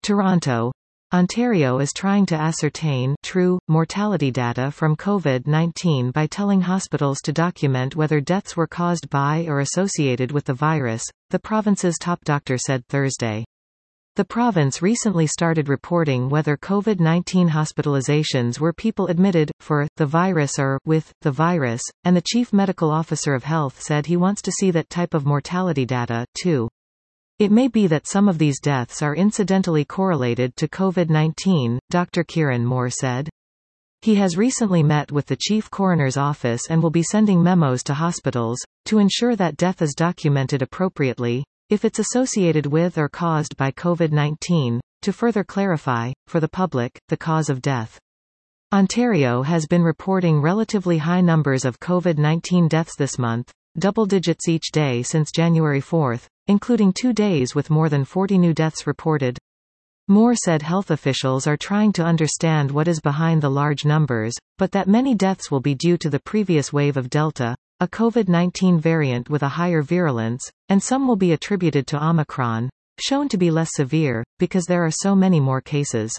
Toronto. Ontario is trying to ascertain true mortality data from COVID-19 by telling hospitals to document whether deaths were caused by or associated with the virus, the province's top doctor said Thursday. The province recently started reporting whether COVID-19 hospitalizations were people admitted for the virus or with the virus, and the chief medical officer of health said he wants to see that type of mortality data, too. It may be that some of these deaths are incidentally correlated to COVID-19, Dr. Kieran Moore said. He has recently met with the chief coroner's office and will be sending memos to hospitals to ensure that death is documented appropriately, if it's associated with or caused by COVID-19, to further clarify, for the public, the cause of death. Ontario has been reporting relatively high numbers of COVID-19 deaths this month, double digits each day since January 4, including 2 days with more than 40 new deaths reported. Moore said health officials are trying to understand what is behind the large numbers, but that many deaths will be due to the previous wave of Delta, a COVID-19 variant with a higher virulence, and some will be attributed to Omicron, shown to be less severe, because there are so many more cases.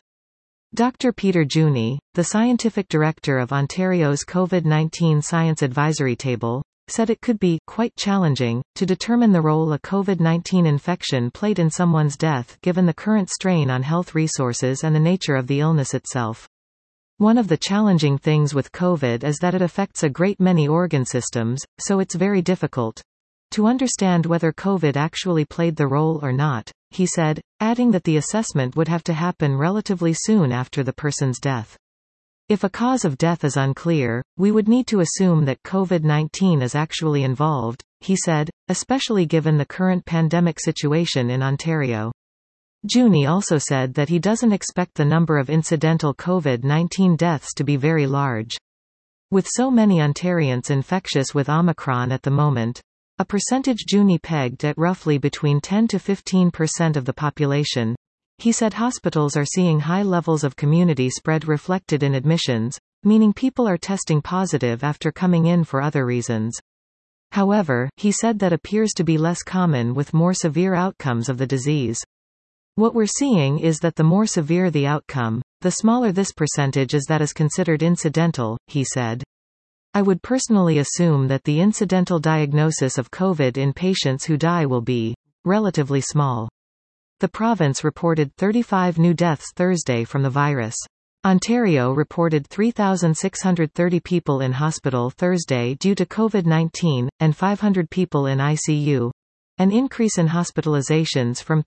Dr. Peter Juni, the scientific director of Ontario's COVID-19 Science Advisory Table, said it could be quite challenging to determine the role a COVID-19 infection played in someone's death given the current strain on health resources and the nature of the illness itself. One of the challenging things with COVID is that it affects a great many organ systems, so it's very difficult to understand whether COVID actually played the role or not, he said, adding that the assessment would have to happen relatively soon after the person's death. If a cause of death is unclear, we would need to assume that COVID-19 is actually involved, he said, especially given the current pandemic situation in Ontario. Juni also said that he doesn't expect the number of incidental COVID-19 deaths to be very large. With so many Ontarians infectious with Omicron at the moment, a percentage Juni pegged at roughly between 10 to 15% of the population, he said hospitals are seeing high levels of community spread reflected in admissions, meaning people are testing positive after coming in for other reasons. However, he said that appears to be less common with more severe outcomes of the disease. What we're seeing is that the more severe the outcome, the smaller this percentage is that is considered incidental, he said. I would personally assume that the incidental diagnosis of COVID in patients who die will be relatively small. The province reported 35 new deaths Thursday from the virus. Ontario reported 3,630 people in hospital Thursday due to COVID-19, and 500 people in ICU, an increase in hospitalizations from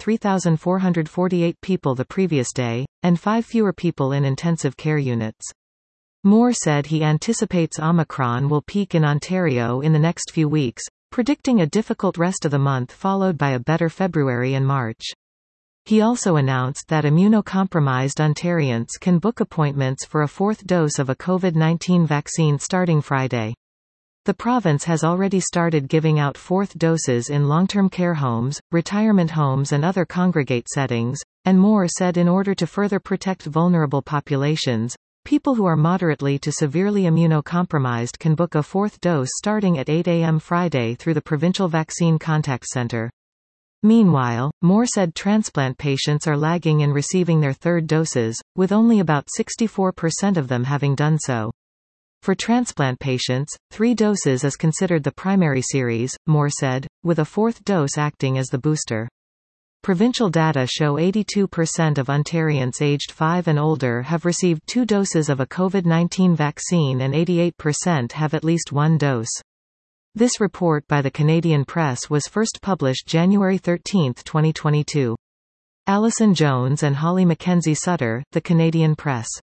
3,448 people the previous day, and 5 fewer people in intensive care units. Moore said he anticipates Omicron will peak in Ontario in the next few weeks, predicting a difficult rest of the month followed by a better February and March. He also announced that immunocompromised Ontarians can book appointments for a 4th dose of a COVID-19 vaccine starting Friday. The province has already started giving out 4th doses in long-term care homes, retirement homes and other congregate settings, and Moore said in order to further protect vulnerable populations, people who are moderately to severely immunocompromised can book a 4th dose starting at 8 a.m. Friday through the Provincial Vaccine Contact Centre. Meanwhile, Moore said transplant patients are lagging in receiving their 3rd doses, with only about 64% of them having done so. For transplant patients, 3 doses is considered the primary series, Moore said, with a 4th dose acting as the booster. Provincial data show 82% of Ontarians aged 5 and older have received 2 doses of a COVID-19 vaccine and 88% have at least 1 dose. This report by the Canadian Press was first published January 13, 2022. Alison Jones and Holly Mackenzie Sutter, The Canadian Press.